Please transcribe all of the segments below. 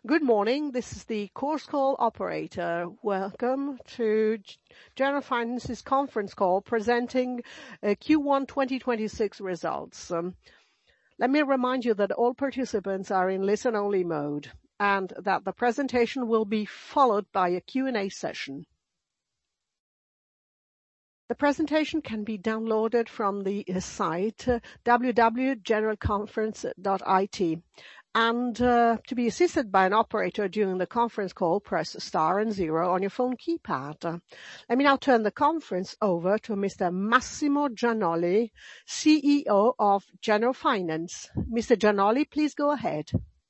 Good morning. This is the course call operator. Welcome to Generalfinance's conference call presenting Q1 2026 results. Let me remind you that all participants are in listen-only mode and that the presentation will be followed by a Q&A session. The presentation can be downloaded from the site www.generalconference.it. And to be assisted by an operator during the conference call, press star and 0 on your phone keypad. Let me now turn the conference over to Mr. Massimo Gianolli, CEO of Generalfinance. Mr. Gianolli, please go ahead.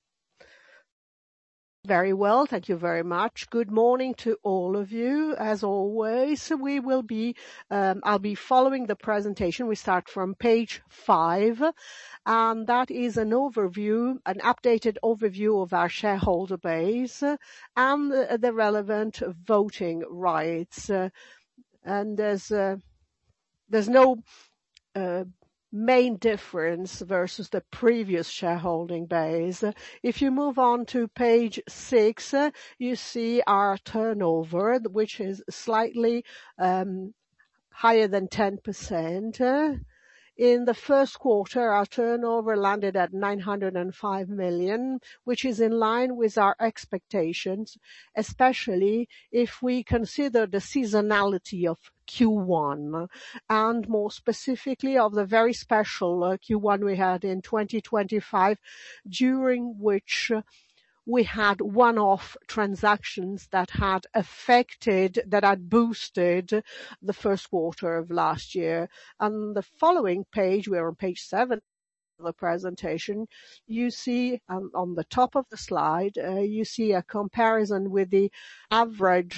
Very well, thank you very much. Good morning to all of you. As always, I'll be following the presentation. We start from page 5, and that is an updated overview of our shareholder base and the relevant voting rights. And there's no main difference versus the previous shareholding base. If you move on to page 6, you see our turnover, which is slightly higher than 10%. In the first quarter, our turnover landed at 905 million, which is in line with our expectations, especially if we consider the seasonality of Q1, and more specifically of the very special Q1 we had in 2025, during which we had one-off transactions that had boosted the first quarter of last year. On the following page, we're on page 7 of the presentation, you see on the top of the slide, you see a comparison with the average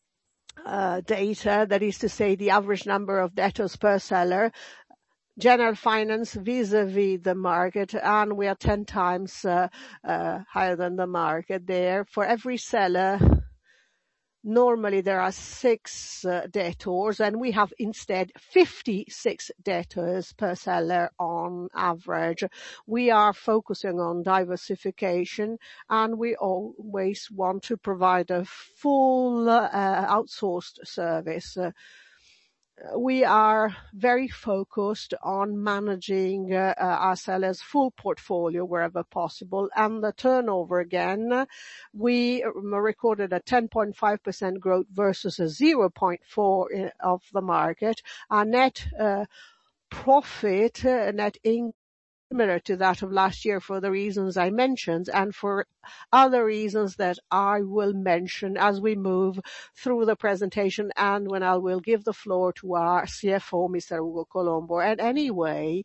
data, that is to say the average number of debtors per seller, Generalfinance vis-a-vis the market, and we are 10 times higher than the market there. For every seller, normally there are 6 debtors, and we have instead 56 debtors per seller on average. We are focusing on diversification, and we always want to provide a full outsourced service. We are very focused on managing our sellers' full portfolio wherever possible. And the turnover, again, we recorded a 10.5% growth versus a 0.4% of the market. Our net profit, net income, similar to that of last year for the reasons I mentioned and for other reasons that I will mention as we move through the presentation and when I will give the floor to our CFO, Mr. Ugo Colombo. And anyway,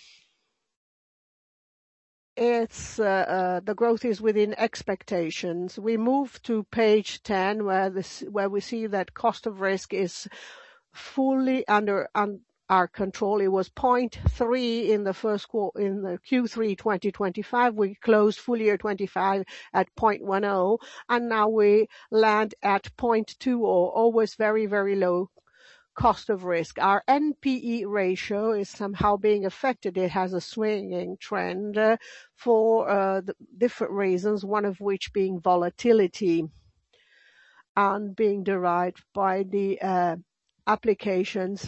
the growth is within expectations. We move to page 10 where we see that cost of risk is fully under our control. It was 0.3 in the Q3 2025. We closed full year 25 at 0.10, and now we land at 0.20, always very, very low cost of risk. Our NPE ratio is somehow being affected. It has a swinging trend for the different reasons, one of which being volatility and being derived by the applications.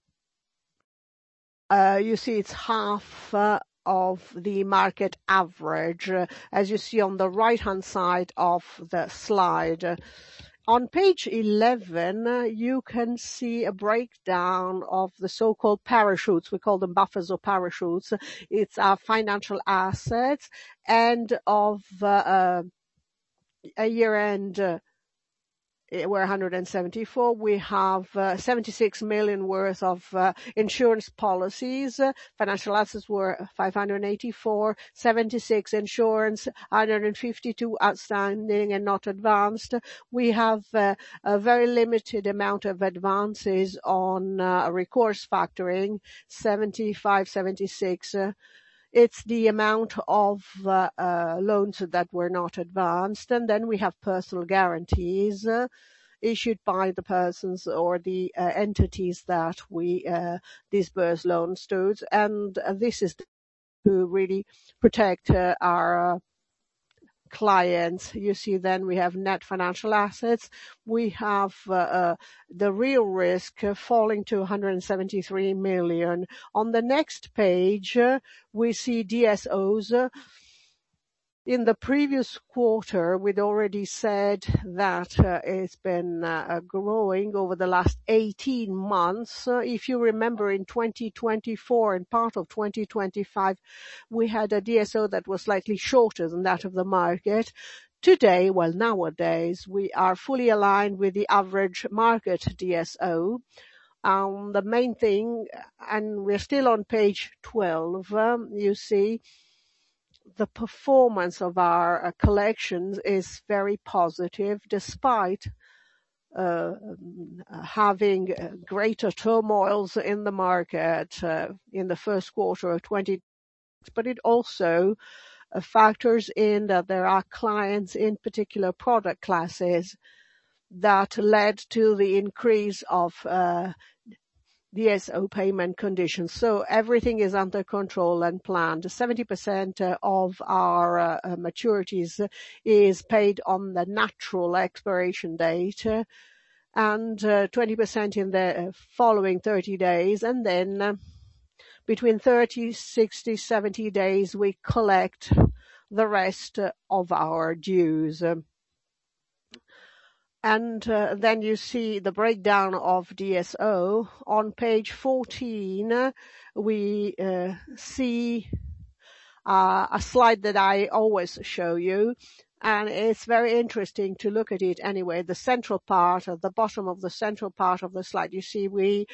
You see it's half of the market average, as you see on the right-hand side of the slide. On page 11, you can see a breakdown of the so-called parachutes. We call them buffers or parachutes. It's our financial assets, and of a year-end, we're 174. We have 76 million worth of insurance policies. Financial assets were 584, 76 insurance, 152 outstanding and not advanced. We have a very limited amount of advances on recourse factoring, 75, 76. It's the amount of loans that were not advanced. And then we have personal guarantees issued by the persons or the entities that we disburse loans to. And this is to really protect our clients. You see then we have net financial assets. We have the real risk falling to 173 million. On the next page, we see DSOs. In the previous quarter, we'd already said that it's been growing over the last 18 months. If you remember, in 2024 and part of 2025, we had a DSO that was slightly shorter than that of the market. Nowadays, we are fully aligned with the average market DSO. The main thing, and we're still on page 12, you see the performance of our collections is very positive, despite having greater turmoils in the market in the first quarter of 2020. But it also factors in that there are clients in particular product classes that led to the increase of DSO payment conditions. So everything is under control and planned. 70% of our maturities is paid on the natural expiration date, and 20% in the following 30 days. And then between 30, 60, 70 days, we collect the rest of our dues. And then you see the breakdown of DSO. On page 14, we see a slide that I always show you, and it's very interesting to look at it anyway. The central part, at the bottom of the central part of the slide, you see we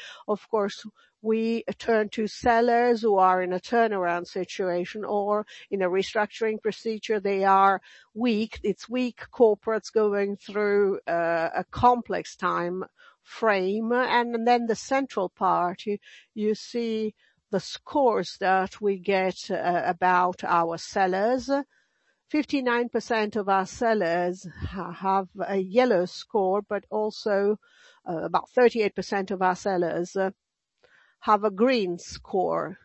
turn to sellers who are in a turnaround situation or in a restructuring procedure. They are weak. It's weak corporates going through a complex time frame. And then the central part, you see the scores that we get about our sellers. 59% of our sellers have a yellow score, but also about 38% of our sellers have a green score.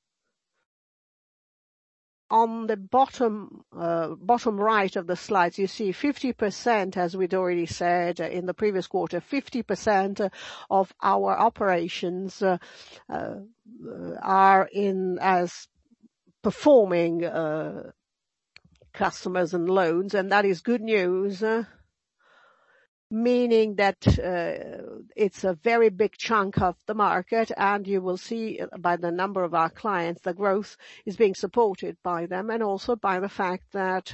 On the bottom right of the slides, you see 50%, as we'd already said in the previous quarter, 50% of our operations are in as performing customers and loans, and that is good news. Meaning that it's a very big chunk of the market, and you will see by the number of our clients, the growth is being supported by them, and also by the fact that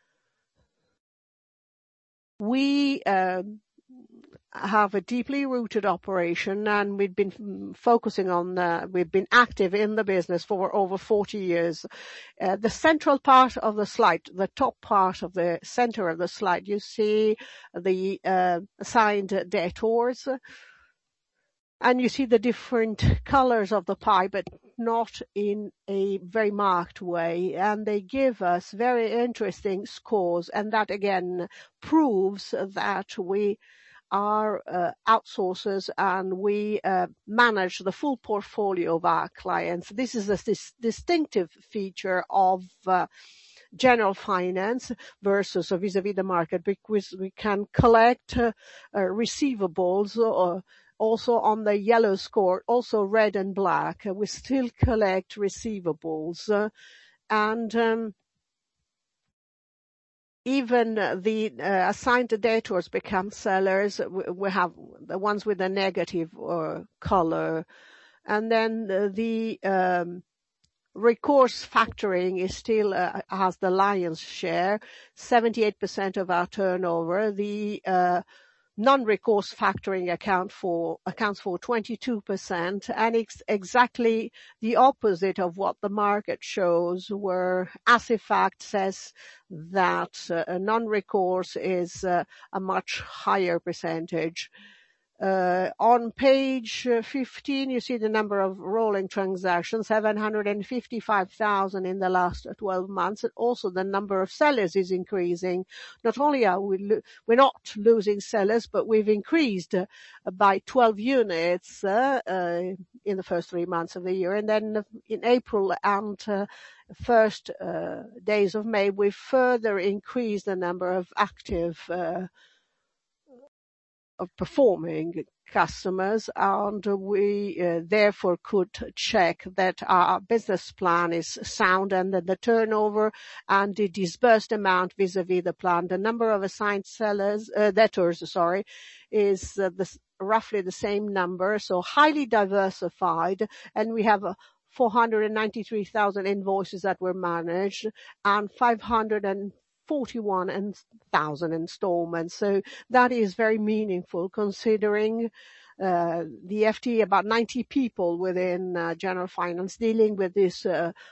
we have a deeply rooted operation, and we've been we've been active in the business for over 40 years. The central part of the slide, the top part of the center of the slide, you see the assigned debtors, and you see the different colors of the pie, but not in a very marked way. And they give us very interesting scores, and that again proves that we are outsourcers and we manage the full portfolio of our clients. This is a distinctive feature of Generalfinance versus vis-a-vis the market, because we can collect receivables also on the yellow score, also red and black. We still collect receivables, and even the assigned debtors become sellers. We have the ones with a negative color. And then the recourse factoring is still has the lion's share, 78% of our turnover. The non-recourse factoring accounts for 22%, and it's exactly the opposite of what the market shows, where Assifact says that non-recourse is a much higher percentage. On page 15, you see the number of rolling transactions, 755,000 in the last 12 months. And also the number of sellers is increasing. Not only are we're not losing sellers, but we've increased by 12 units in the first 3 months of the year. And then in April and first days of May, we further increased the number of active of performing customers, and we therefore could check that our business plan is sound and that the turnover and the disbursed amount vis-a-vis the plan. The number of assigned debtors, is roughly the same number, so highly diversified, and we have 493,000 invoices that were managed and 541,000 installments. So that is very meaningful considering the FTE, about 90 people within General Finance dealing with this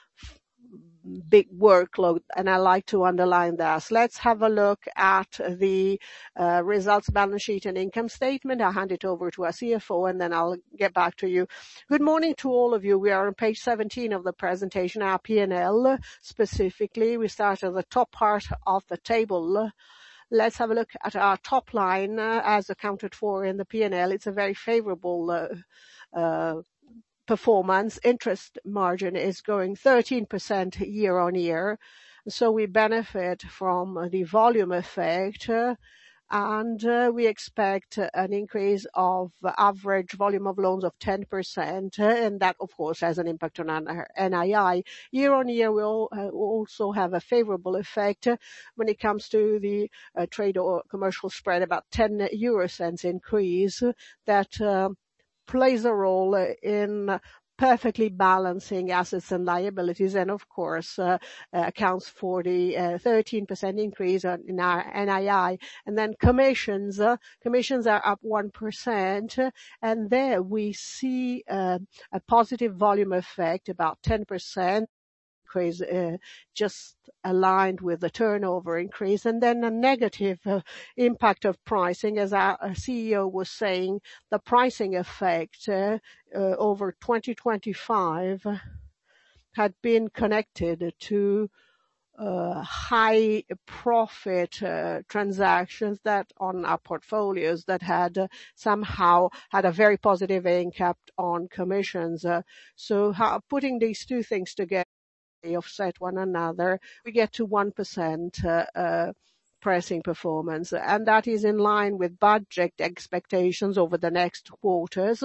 big workload, and I like to underline that. Let's have a look at the results, balance sheet and income statement. I'll hand it over to our CFO and then I'll get back to you. Good morning to all of you. We are on page 17 of the presentation, our P&L specifically. We start at the top part of the table. Let's have a look at our top line as accounted for in the P&L. It's a very favorable performance. Interest margin is growing 13% year on year. So we benefit from the volume effect and we expect an increase of average volume of loans of 10%, and that of course has an impact on our NII. Year on year we'll also have a favorable effect when it comes to the trade or commercial spread, about 10 euro cents increase that plays a role in perfectly balancing assets and liabilities, and of course accounts for the 13% increase in our NII. And then commissions are up 1%, and there we see a positive volume effect, about 10%. Increase just aligned with the turnover increase, and then a negative impact of pricing. As our CEO was saying, the pricing effect over 2025 had been connected to high profit transactions that on our portfolios that had somehow had a very positive impact on commissions. So putting these two things together, they offset one another, we get to 1% pricing performance, and that is in line with budget expectations over the next quarters.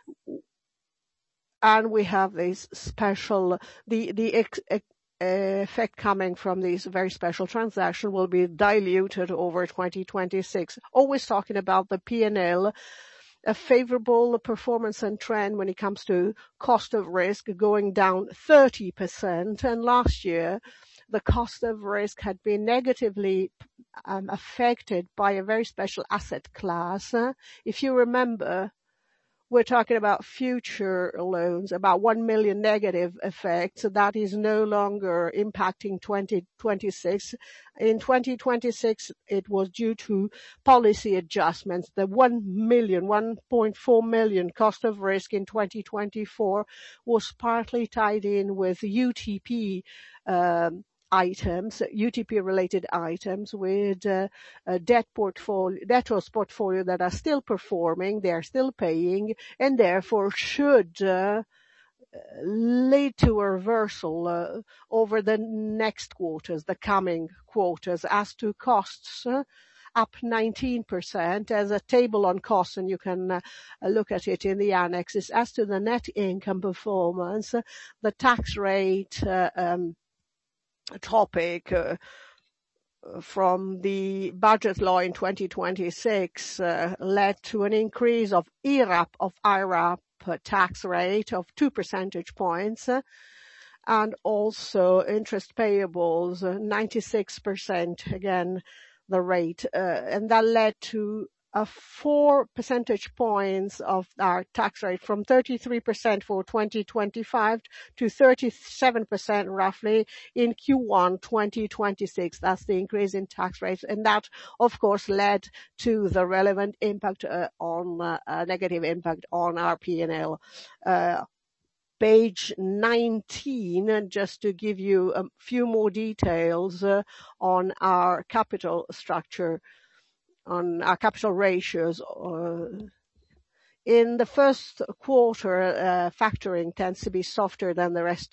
And we have this special, the effect coming from this very special transaction will be diluted over 2026. Always talking about the P&L, a favorable performance and trend when it comes to cost of risk going down 30%. And last year, the cost of risk had been negatively affected by a very special asset class. If you remember, we're talking about future loans, about 1 million negative effect. So that is no longer impacting 2026. In 2026, it was due to policy adjustments. The 1.4 million cost of risk in 2024 was partly tied in with UTP items, UTP related items with debtors portfolio that are still performing, they are still paying, and therefore should lead to a reversal over the next quarters, the coming quarters. As to costs, up 19% as a table on costs, and you can look at it in the annexes. As to the net income performance, the tax rate topic from the budget law in 2026 led to an increase of IRAP tax rate of 2 percentage points, and also interest payables 96% again the rate, and that led to 4 percentage points of our tax rate from 33% for 2025 to 37% roughly in Q1 2026. That's the increase in tax rates. And that, of course, led to the relevant impact negative impact on our P&L. Page 19, just to give you a few more details on our capital structure, on our capital ratios. In the first quarter, factoring tends to be softer than the rest,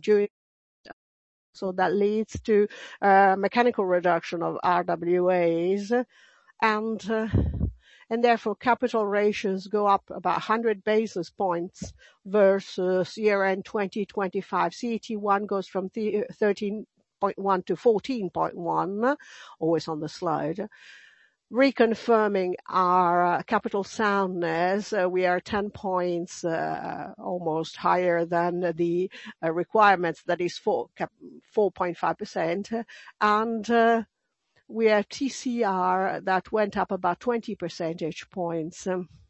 so that leads to mechanical reduction of RWAs, and therefore capital ratios go up about 100 basis points versus year-end 2025. CET1 goes from 13.1 to 14.1, always on the slide. Reconfirming our capital soundness, we are 10 points almost higher than the requirements, that is 4.5%. And we have TCR that went up about 20 percentage points.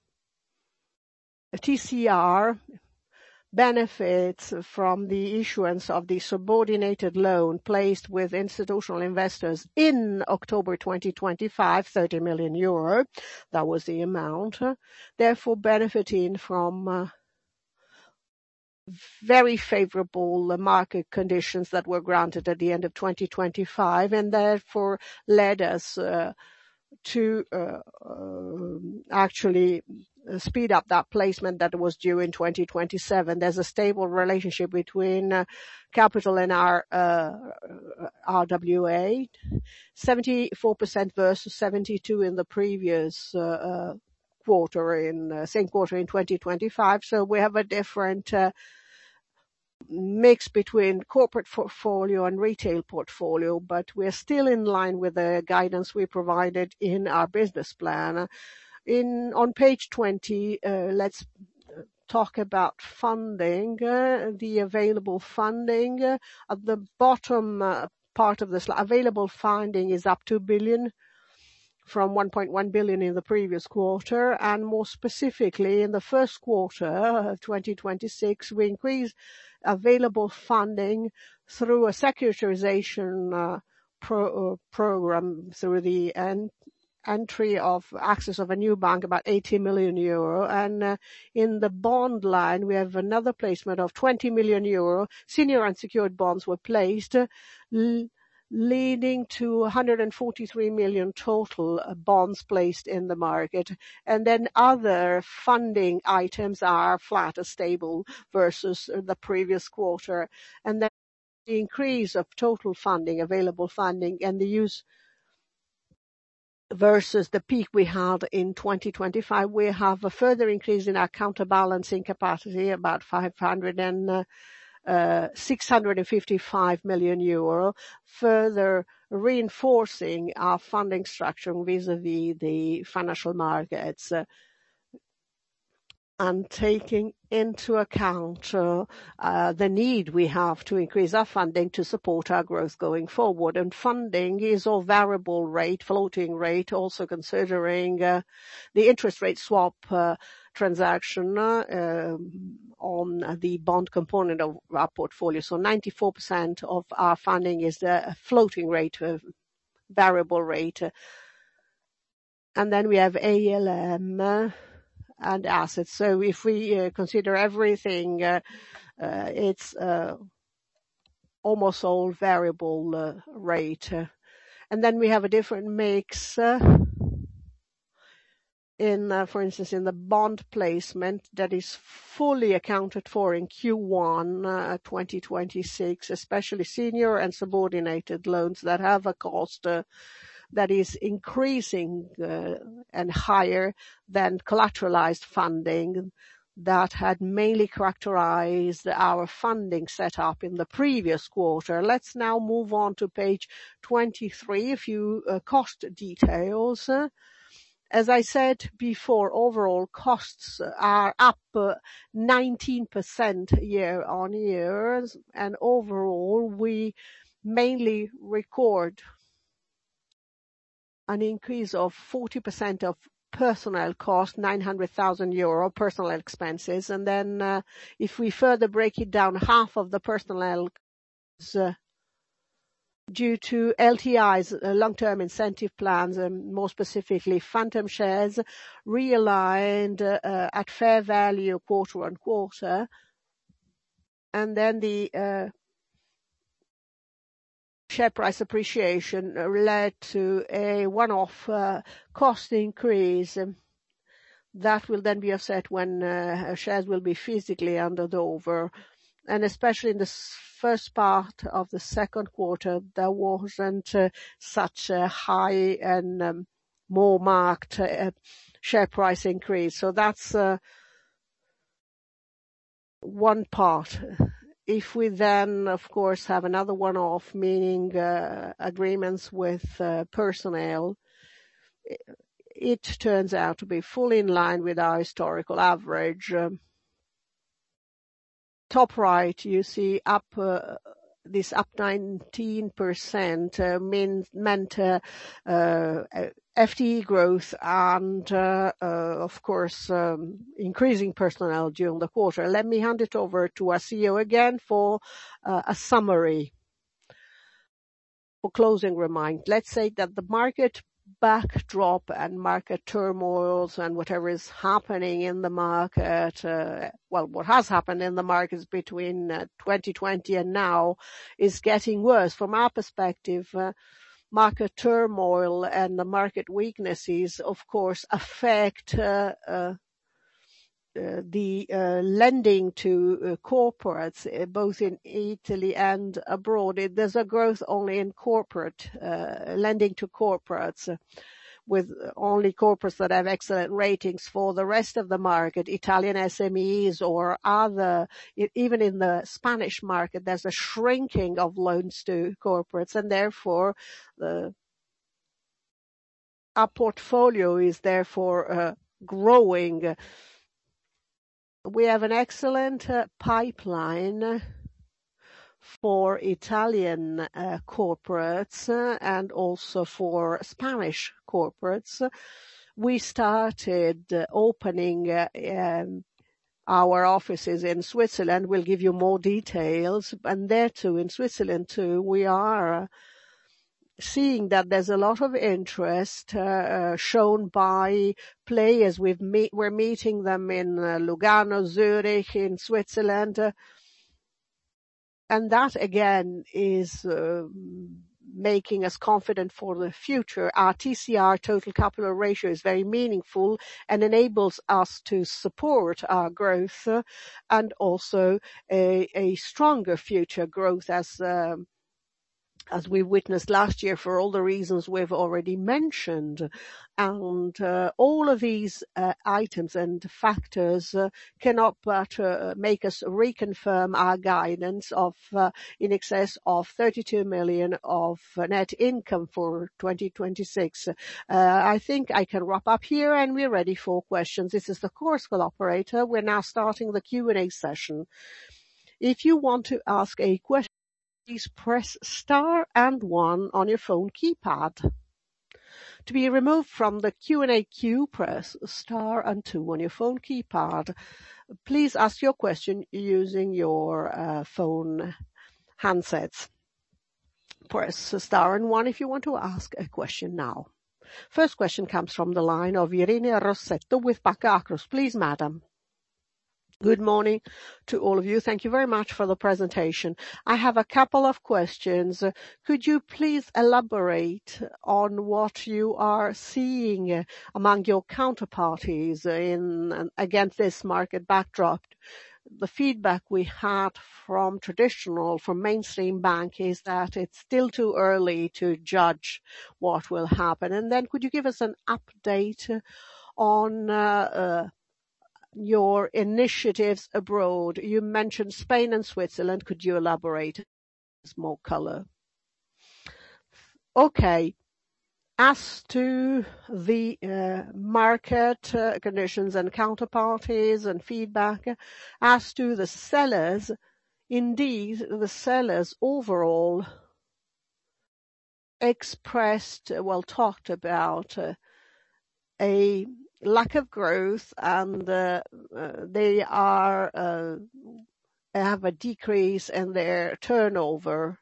TCR benefits from the issuance of the subordinated loan placed with institutional investors in October 2025, 30 million euro. That was the amount. Therefore, benefiting from very favorable market conditions that were granted at the end of 2025, and therefore led us to actually speed up that placement that was due in 2027. There's a stable relationship between capital and our RWA, 74% versus 72% in the previous quarter, same quarter in 2025. So we have a different mix between corporate portfolio and retail portfolio, but we're still in line with the guidance we provided in our business plan. On page 20, let's talk about funding, the available funding. At the bottom part of the slide, available funding is up 2 billion from 1.1 billion in the previous quarter, and more specifically in the first quarter of 2026, we increased available funding through a securitization program through the entry of access of a new bank, about 80 million euro. And in the bond line, we have another placement of 20 million euro. Senior unsecured bonds were placed, leading to 143 million total bonds placed in the market. And then other funding items are flat or stable versus the previous quarter. And then the increase of total funding, available funding, and the use versus the peak we had in 2025, we have a further increase in our counterbalancing capacity, about 655 million euro, further reinforcing our funding structure vis-a-vis the financial markets, and taking into account the need we have to increase our funding to support our growth going forward. And funding is all variable rate, floating rate, also considering the interest rate swap transaction on the bond component of our portfolio. So 94% of our funding is the floating rate, variable rate. And then we have ALM and assets. So if we consider everything, it's almost all variable rate. And then we have a different mix for instance, in the bond placement that is fully accounted for in Q1 2026, especially senior and subordinated loans that have a cost that is increasing and higher than collateralized funding that had mainly characterized our funding setup in the previous quarter. Let's now move on to page 23, a few cost details. As I said before, overall costs are up 19% year on year, and overall we mainly record an increase of 40% of personnel cost, €900,000 personnel expenses. And then if we further break it down, half of the personnel is due to LTIs, long-term incentive plans, and more specifically phantom shares, realigned at fair value quarter on quarter. And then the share price appreciation led to a one-off cost increase that will then be offset when shares will be physically handed over. And especially in the first part of the second quarter, there wasn't such a high and more marked share price increase. So that's one part. If we then, of course, have another one-off, meaning agreements with personnel, it turns out to be fully in line with our historical average. Top right, you see this up 19% meant FTE growth and, of course, increasing personnel during the quarter. Let me hand it over to our CEO again for a summary. For closing remarks, let's say that the market backdrop and market turmoils and whatever is happening in the market, what has happened in the markets between 2020 and now is getting worse. From our perspective, market turmoil and the market weaknesses, of course, affect the lending to corporates, both in Italy and abroad. There's a growth only in corporate lending to corporates, with only corporates that have excellent ratings. For the rest of the market, Italian SMEs or other, even in the Spanish market, there's a shrinking of loans to corporates, and therefore our portfolio is therefore growing. We have an excellent pipeline for Italian corporates and also for Spanish corporates. We started opening our offices in Switzerland. We'll give you more details. And there too, in Switzerland too, we are seeing that there's a lot of interest shown by players. We're meeting them in Lugano, Zurich, in Switzerland. And that again is making us confident for the future. Our TCR, total capital ratio, is very meaningful and enables us to support our growth and also a stronger future growth as we witnessed last year, for all the reasons we've already mentioned. And all of these items and factors cannot but make us reconfirm our guidance of in excess of 32 million of net income for 2026. I think I can wrap up here and we're ready for questions. This is the Chorus Call operator. We're now starting the Q&A session. If you want to ask a question, please press star and 1 on your phone keypad. To be removed from the Q&A queue, press star and 2 on your phone keypad. Please ask your question using your phone handsets. Press star and 1 if you want to ask a question now. First question comes from the line of Irene Rossetto with Banca Akros. Please, madam. Good morning to all of you. Thank you very much for the presentation. I have a couple of questions. Could you please elaborate on what you are seeing among your counterparties against this market backdrop? The feedback we had from mainstream bank is that it's still too early to judge what will happen. And then could you give us an update on your initiatives abroad? You mentioned Spain and Switzerland. Could you elaborate more color? Okay. As to the market conditions and counterparties and feedback, as to the sellers, indeed, the sellers overall talked about a lack of growth, and they have a decrease in their turnover.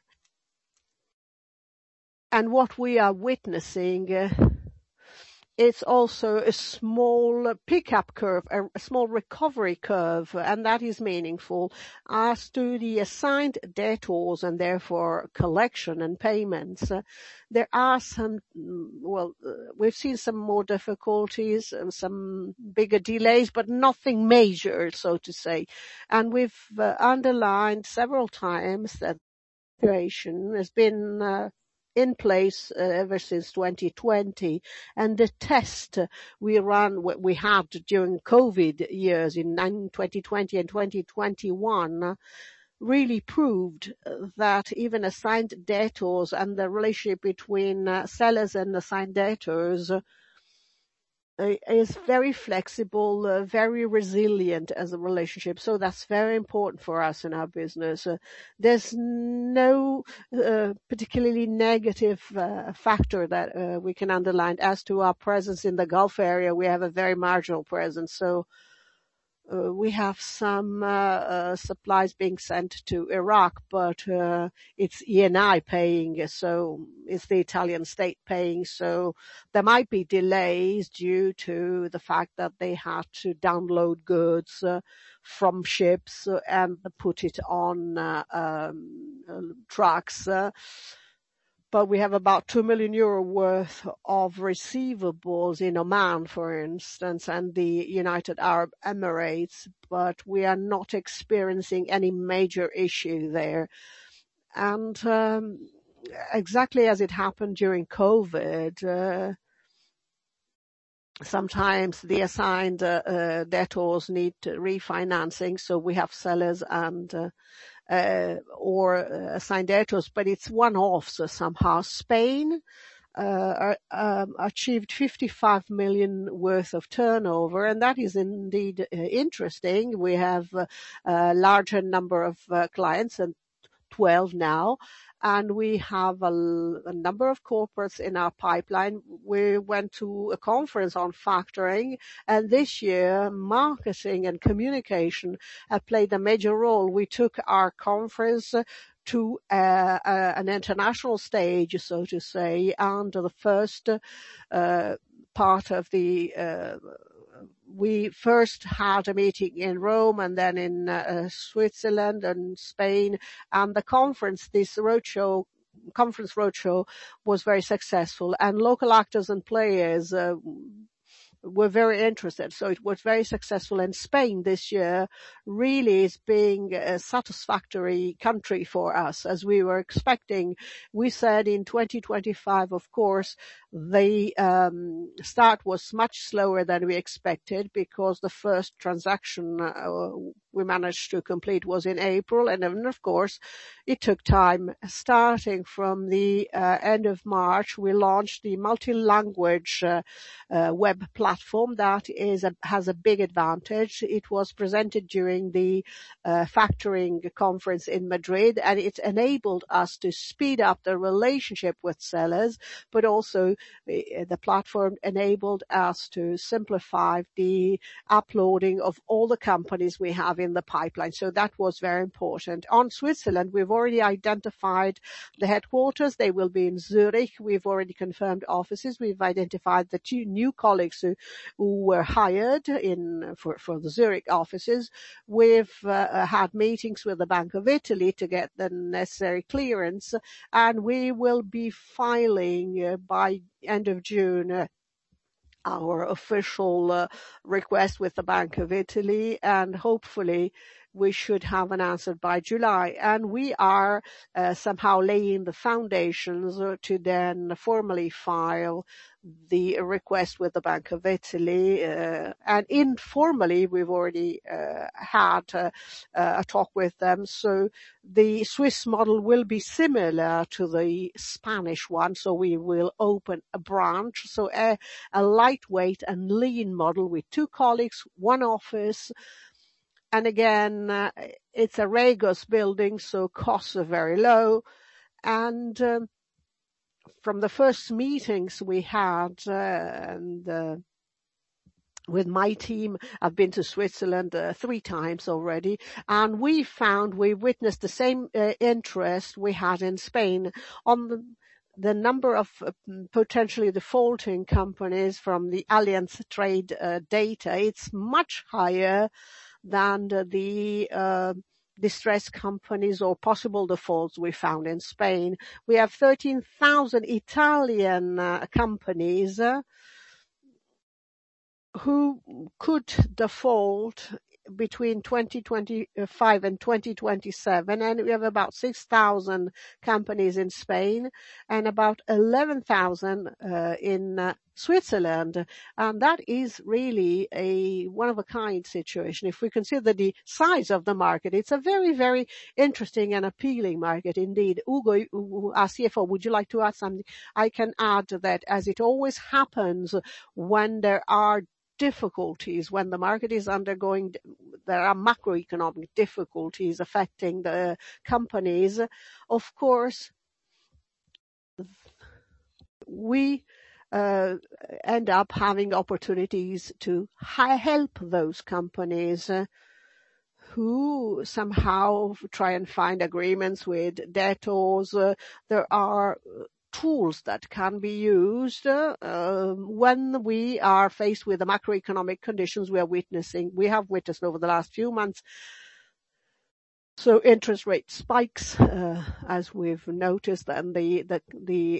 And what we are witnessing, it's also a small pickup curve, a small recovery curve, and that is meaningful. As to the assigned debtors and therefore collection and payments, there are some, we've seen some more difficulties and some bigger delays, but nothing major, so to say. And we've underlined several times that the situation has been in place ever since 2020, and the test we had during COVID years in 2020 and 2021 really proved that even assigned debtors and the relationship between sellers and assigned debtors is very flexible, very resilient as a relationship. So that's very important for us in our business. There's no particularly negative factor that we can underline. As to our presence in the Gulf area, we have a very marginal presence. So we have some supplies being sent to Iraq, but it's Eni paying, so it's the Italian state paying. So there might be delays due to the fact that they had to download goods from ships and put it on trucks. But we have about €2 million worth of receivables in Oman, for instance, and the United Arab Emirates, but we are not experiencing any major issue there. And exactly as it happened during COVID, sometimes the assigned debtors need refinancing, so we have sellers and or assigned debtors, but it's one-offs somehow. Spain achieved 55 million worth of turnover, and that is indeed interesting. We have a larger number of clients, and 12 now, and we have a number of corporates in our pipeline. We went to a conference on factoring, and this year marketing and communication have played a major role. We took our conference to an international stage, so to say, and the first part of the we first had a meeting in Rome and then in Switzerland and Spain, and the conference, conference roadshow was very successful, and local actors and players were very interested. So it was very successful, and Spain this year really is being a satisfactory country for us, as we were expecting. We said in 2025, of course, the start was much slower than we expected, because the first transaction we managed to complete was in April, and then of course it took time. Starting from the end of March, we launched the multi-language web platform that has a big advantage. It was presented during the factoring conference in Madrid, and it enabled us to speed up the relationship with sellers, but also the platform enabled us to simplify the uploading of all the companies we have in the pipeline. So that was very important. On Switzerland, we've already identified the headquarters. They will be in Zurich. We've already confirmed offices. We've identified the 2 new colleagues who were hired for the Zurich offices. We've had meetings with the Bank of Italy to get the necessary clearance, and we will be filing by end of June our official request with the Bank of Italy, and hopefully we should have an answer by July. And we are somehow laying the foundations to then formally file the request with the Bank of Italy. And informally, we've already had a talk with them. So the Swiss model will be similar to the Spanish one. So we will open a branch. So a lightweight and lean model with 2 colleagues, 1 office. And again, it's a Regus building, so costs are very low. And from the first meetings we had, with my team, I've been to Switzerland 3 times already, and we witnessed the same interest we had in Spain on the number of potentially defaulting companies from the Allianz Trade data. It's much higher than the distressed companies or possible defaults we found in Spain. We have 13,000 Italian companies who could default between 2025 and 2027, and we have about 6,000 companies in Spain and about 11,000 in Switzerland. And that is really a one-of-a-kind situation. If we consider the size of the market, it's a very, very interesting and appealing market indeed. Ugo, our CFO, would you like to add something? I can add that, as it always happens when there are difficulties, when the market is undergoing, there are macroeconomic difficulties affecting the companies. Of course, we end up having opportunities to help those companies who somehow try and find agreements with debtors. There are tools that can be used when we are faced with the macroeconomic conditions we have witnessed over the last few months. So interest rate spikes, as we've noticed, and the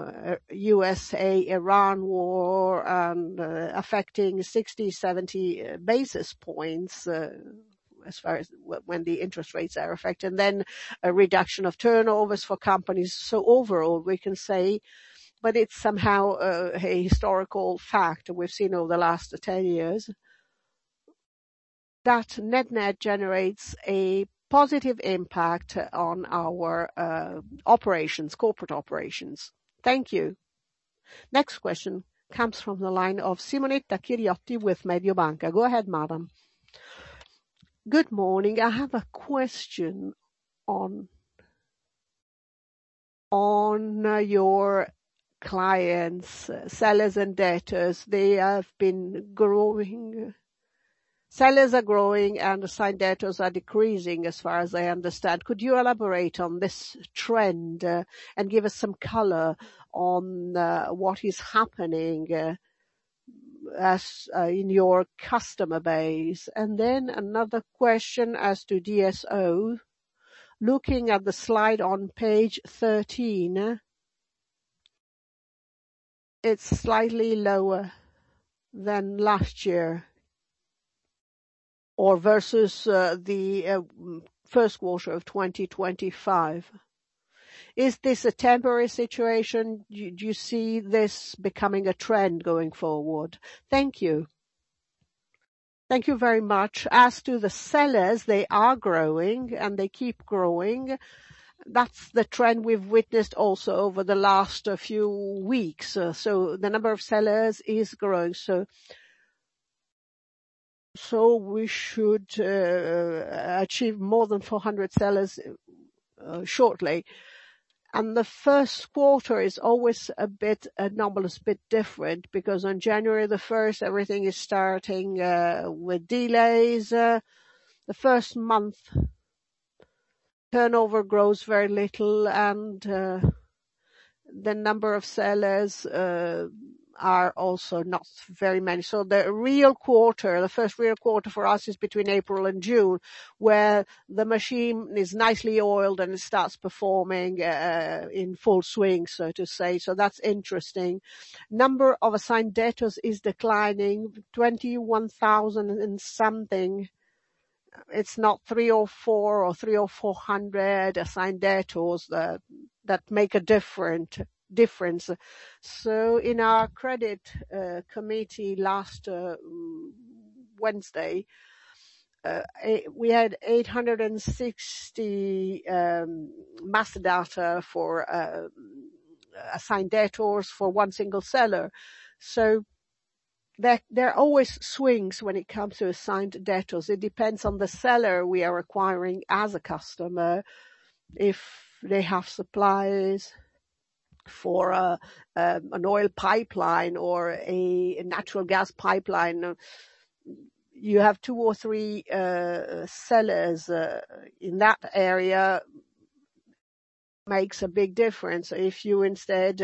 USA-Iran war and affecting 60, 70 basis points as far as when the interest rates are affected, and then a reduction of turnovers for companies. So overall, we can say, but it's somehow a historical fact we've seen over the last 10 years, that net generates a positive impact on our operations, corporate operations. Thank you. Next question comes from the line of Simonetta Chiriotti with Mediobanca. Go ahead, madam. Good morning. I have a question on your clients, sellers and debtors. They have been growing. Sellers are growing and assigned debtors are decreasing, as far as I understand. Could you elaborate on this trend and give us some color on what is happening as in your customer base? And then another question as to DSO. Looking at the slide on page 13, it's slightly lower than last year, or versus the first quarter of 2025. Is this a temporary situation? Do you see this becoming a trend going forward? Thank you. Thank you very much. As to the sellers, they are growing and they keep growing. That's the trend we've witnessed also over the last few weeks. So the number of sellers is growing. So we should achieve more than 400 sellers shortly. And the first quarter is always a bit anomalous, a bit different, because on January the 1st, everything is starting with delays. The first month, turnover grows very little, and the number of sellers are also not very many. So the first real quarter for us is between April and June, where the machine is nicely oiled and it starts performing in full swing, so to say. So that's interesting. Number of assigned debtors is declining, 21,000 and something. It's not 3 or 4 or 300 or 400 assigned debtors that make a difference. So in our credit committee last Wednesday, we had 860 master data for assigned debtors for one single seller. So there are always swings when it comes to assigned debtors. It depends on the seller we are acquiring as a customer, if they have supplies for an oil pipeline or a natural gas pipeline, you have 2 or 3 sellers in that area. Makes a big difference. If you instead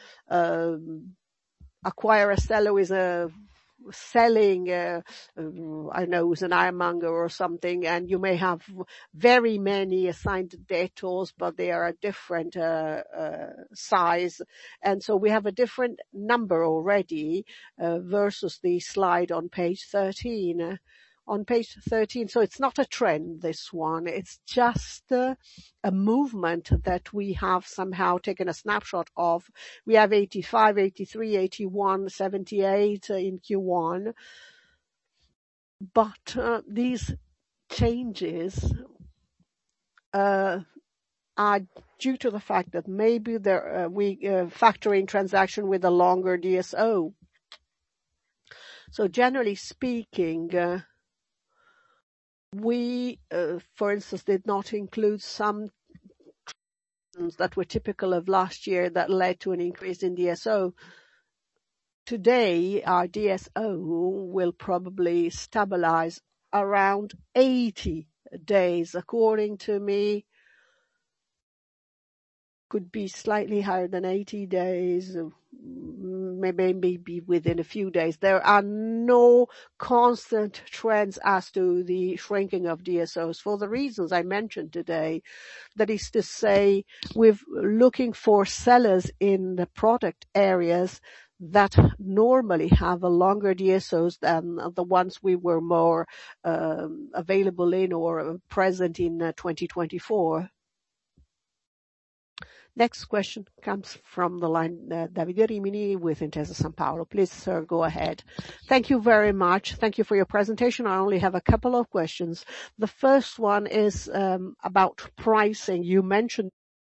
acquire a seller who is selling, I don't know, who's an ironmonger or something, and you may have very many assigned debtors, but they are a different size, and so we have a different number already versus the slide on page 13. On page 13, so it's not a trend, this one. It's just a movement that we have somehow taken a snapshot of. We have 85, 83, 81, 78 in Q1. But these changes are due to the fact that maybe we factor in transaction with a longer DSO. So generally speaking, we, for instance, did not include some that were typical of last year that led to an increase in DSO. Today, our DSO will probably stabilize around 80 days. According to me, could be slightly higher than 80 days, maybe within a few days. There are no constant trends as to the shrinking of DSOs for the reasons I mentioned today. That is to say, we're looking for sellers in the product areas that normally have a longer DSOs than the ones we were more available in or present in 2024. Next question comes from the line, Davide Rimini with Intesa Sanpaolo. Please, sir, go ahead. Thank you very much. Thank you for your presentation. I only have a couple of questions. The first one is about pricing. You mentioned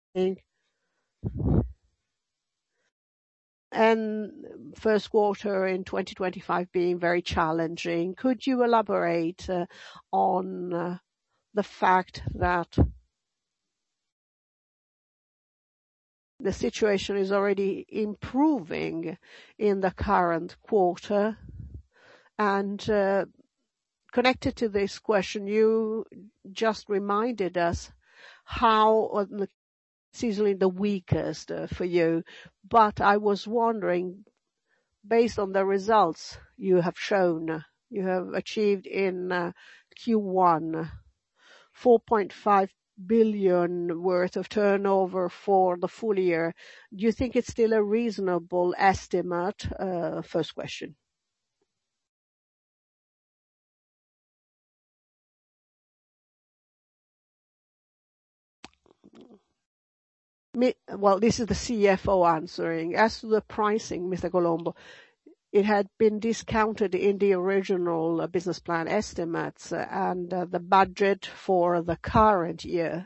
and first quarter in 2025 being very challenging. Could you elaborate on the fact that the situation is already improving in the current quarter? And connected to this question, you just reminded us how seasonally the weakest for you. But I was wondering, based on the results you have shown, you have achieved in Q1, 4.5 billion worth of turnover for the full year. Do you think it's still a reasonable estimate? First question. Well, this is the CFO answering. As to the pricing, Mr. Colombo, it had been discounted in the original business plan estimates and the budget for the current year.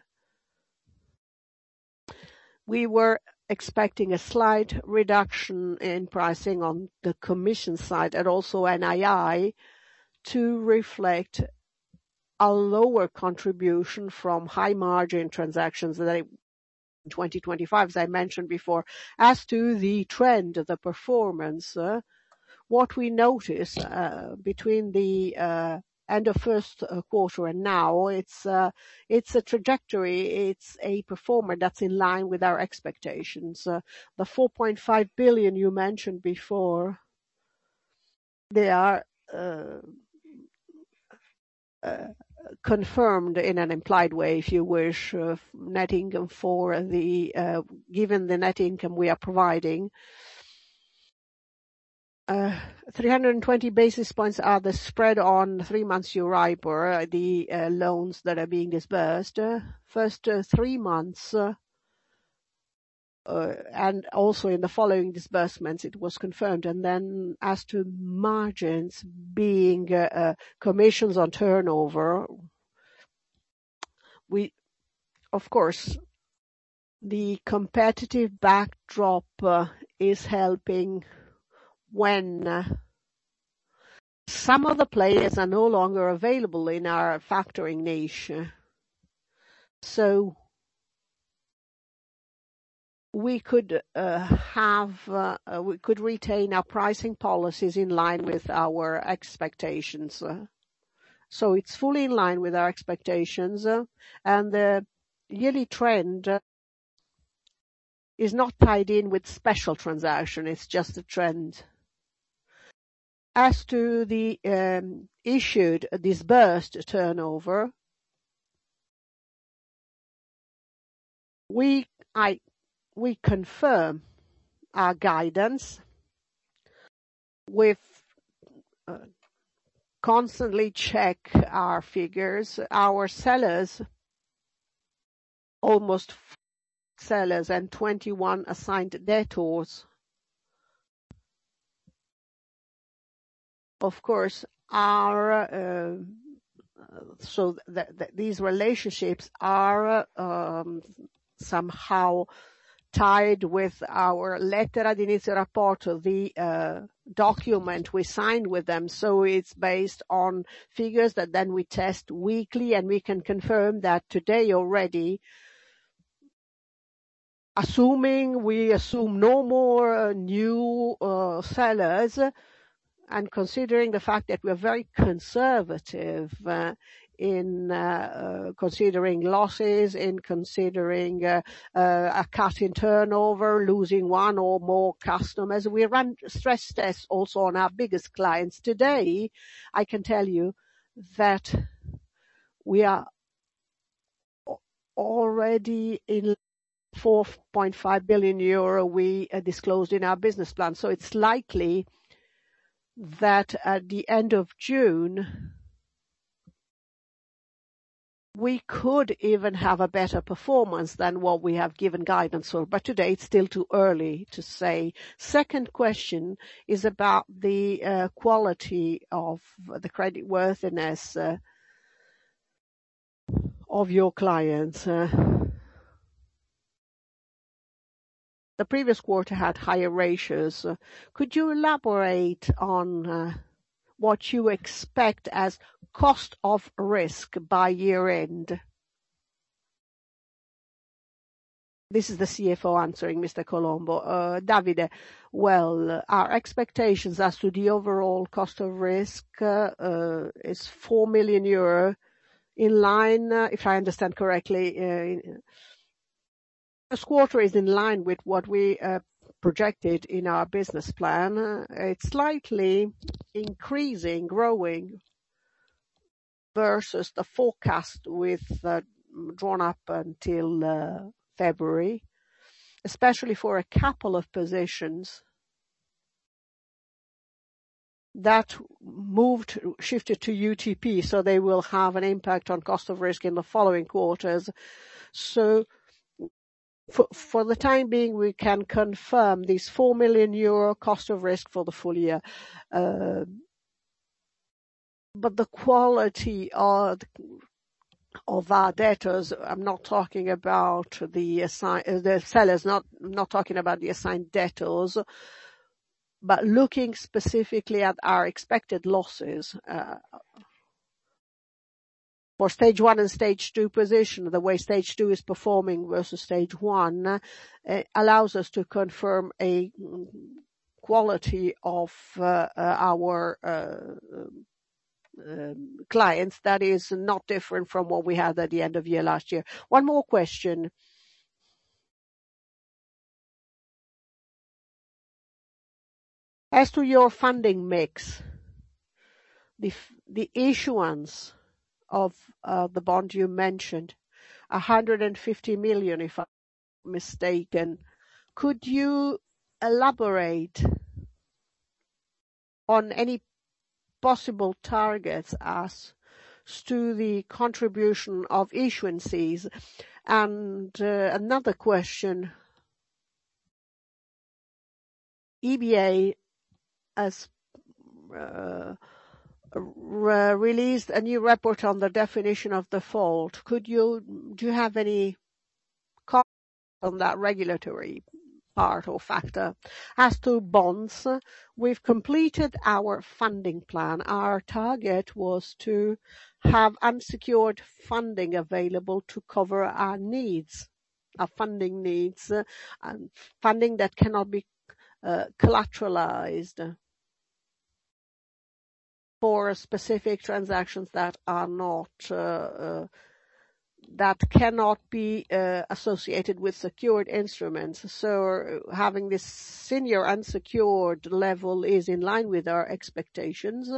We were expecting a slight reduction in pricing on the commission side and also NII to reflect a lower contribution from high margin transactions that in 2025, as I mentioned before. As to the trend, the performance, what we notice between the end of first quarter and now, it's a trajectory, it's a performer that's in line with our expectations. The 4.5 billion you mentioned before, they are confirmed in an implied way, if you wish, net income for the given the net income we are providing. 320 basis points are the spread on 3 months Euribor, the loans that are being disbursed. First 3 months, and also in the following disbursements, it was confirmed. And then as to margins being commissions on turnover, of course, the competitive backdrop is helping when some of the players are no longer available in our factoring niche. So we could retain our pricing policies in line with our expectations. So it's fully in line with our expectations, and the yearly trend is not tied in with special transaction. It's just a trend. As to the disbursed turnover, we confirm our guidance. We've constantly check our figures. Our sellers, almost sellers and 21 assigned debtors. Of course, these relationships are somehow tied with our lettera di inizio rapporto, the document we signed with them. So it's based on figures that then we test weekly, and we can confirm that today already, we assume no more new sellers, and considering the fact that we're very conservative in considering losses, in considering a cut in turnover, losing one or more customers. We run stress tests also on our biggest clients. Today, I can tell you that we are already in 4.5 billion euro we disclosed in our business plan. So it's likely that at the end of June, we could even have a better performance than what we have given guidance for. But today it's still too early to say. Second question is about the quality of the creditworthiness of your clients. The previous quarter had higher ratios. Could you elaborate on what you expect as cost of risk by year end? This is the CFO answering, Mr. Colombo. Davide, well, our expectations as to the overall cost of risk is 4 million euro, in line, if I understand correctly. This quarter is in line with what we projected in our business plan. It's slightly increasing, growing versus the forecast with drawn up until February, especially for a couple of positions that shifted to UTP, so they will have an impact on cost of risk in the following quarters. So for the time being, we can confirm this 4 million euro cost of risk for the full year. But the quality of our debtors, I'm not talking about the sellers, not talking about the assigned debtors, but looking specifically at our expected losses for stage 1 and stage 2 position, the way stage 2 is performing versus stage 1 allows us to confirm a quality of our clients that is not different from what we had at the end of year last year. One more question. As to your funding mix, the issuance of the bond you mentioned, 150 million, if I'm mistaken. Could you elaborate on any possible targets as to the contribution of issuances? And another question, EBA has released a new report on the definition of default. Do you have any comment on that regulatory part or factor? As to bonds, we've completed our funding plan. Our target was to have unsecured funding available to cover our needs, our funding needs, and funding that cannot be collateralized for specific transactions that are not that cannot be associated with secured instruments. So having this senior unsecured level is in line with our expectations.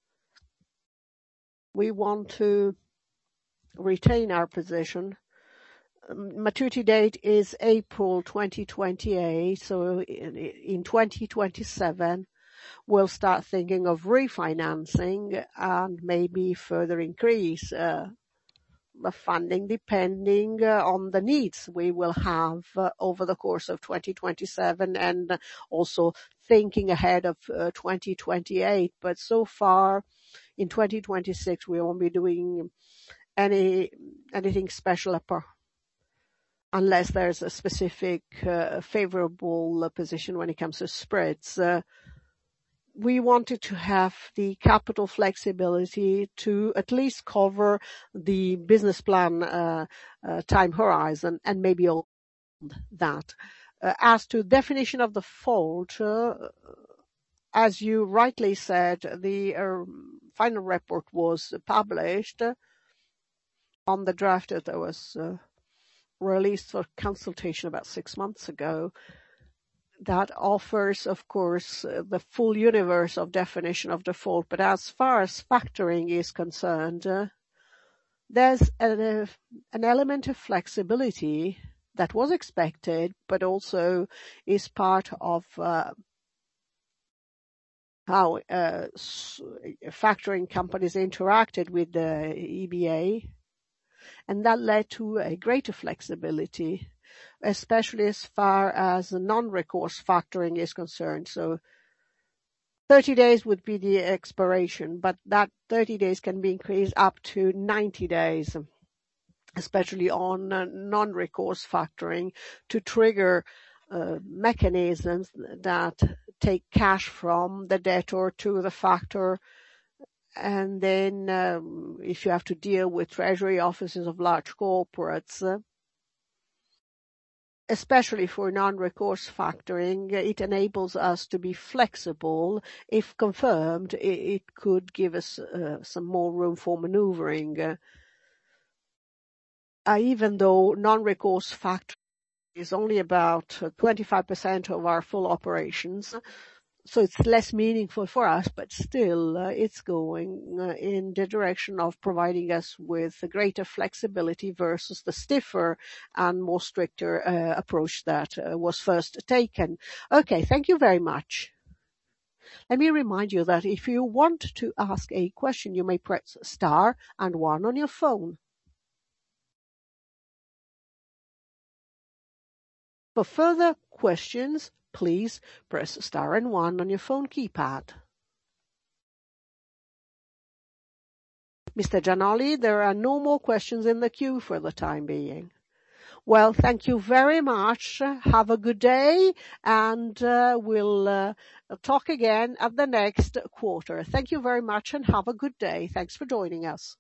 We want to retain our position. Maturity date is April 2028, so in 2027 we'll start thinking of refinancing and maybe further increase the funding depending on the needs we will have over the course of 2027 and also thinking ahead of 2028. But so far in 2026 we won't be doing anything special unless there's a specific favorable position when it comes to spreads. We wanted to have the capital flexibility to at least cover the business plan time horizon and maybe all that. As to definition of default, as you rightly said, the final report was published on the draft that was released for consultation about 6 months ago. That offers, of course, the full universe of definition of default. But as far as factoring is concerned, there's an element of flexibility that was expected, but also is part of how factoring companies interacted with the EBA. And that led to a greater flexibility, especially as far as non-recourse factoring is concerned. So 30 days would be the expiration, but that 30 days can be increased up to 90 days, especially on non-recourse factoring, to trigger mechanisms that take cash from the debtor to the factor. And then if you have to deal with treasury offices of large corporates, especially for non-recourse factoring, it enables us to be flexible. If confirmed, it could give us some more room for maneuvering. Even though non-recourse factoring is only about 25% of our full operations, so it's less meaningful for us, but still it's going in the direction of providing us with a greater flexibility versus the stiffer and more stricter approach that was first taken. Okay, thank you very much. Let me remind you that if you want to ask a question, you may press star and 1 on your phone. For further questions, please press star and 1 on your phone keypad. Mr. Gianoli, there are no more questions in the queue for the time being. Well, thank you very much. Have a good day, and we'll talk again at the next quarter. Thank you very much and have a good day. Thanks for joining us.